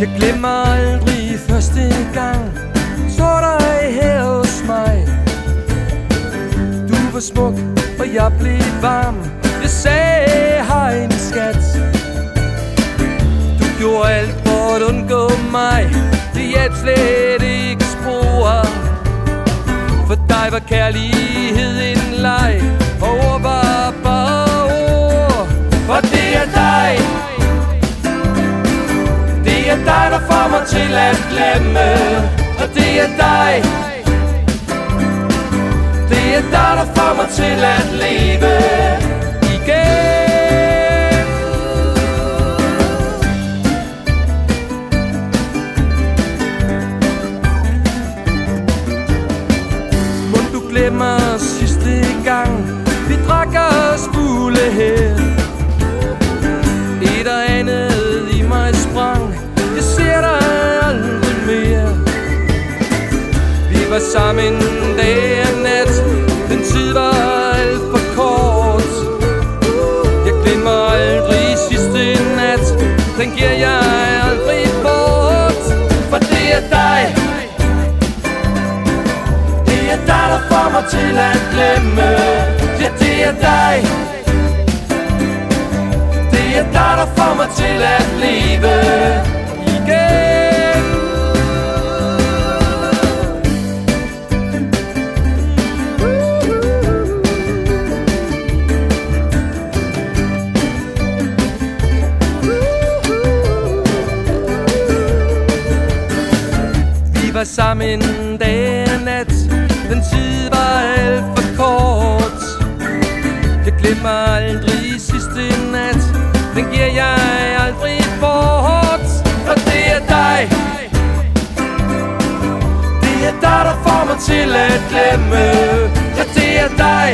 Jeg glemmer aldrig første gang så dig her hos mig. Du var smuk, og jeg blev varm. Jeg sagde hej min skat. Du gjorde alt for at undgå mig. Det hjalp slet ikke spor. For dig var kærlighed en leg, og ord var bare ord. For det er dig, det er dig, der får mig til at glemme. Og det er dig, det er dig, der får mig til at leve igen. Må du glemmer sidste gang vi drak os fulde her. Et og andet i mig sprang. Jeg ser dig aldrig mere. Vi var sammen dag og nat. Den tid var alt for kort. Jeg glemmer aldrig sidste nat. Den giver jeg aldrig bort. For det er dig, det er dig, der får mig til at glemme. Ja, det er dig, det er dig, der får mig til at leve igen. Vi var sammen dag og nat. Den tid var alt for kort. Jeg glemmer aldrig sidste nat. Den giver jeg aldrig bort. For det er dig, det er dig, der får mig til at glemme. Ja, det er dig,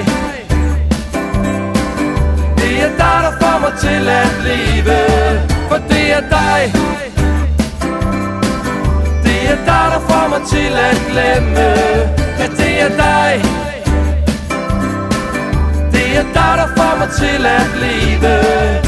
det er dig, der får mig til at leve. For det er dig, det er dig, der får mig til at glemme. Ja, det er dig, det er dig, der får mig til at leve.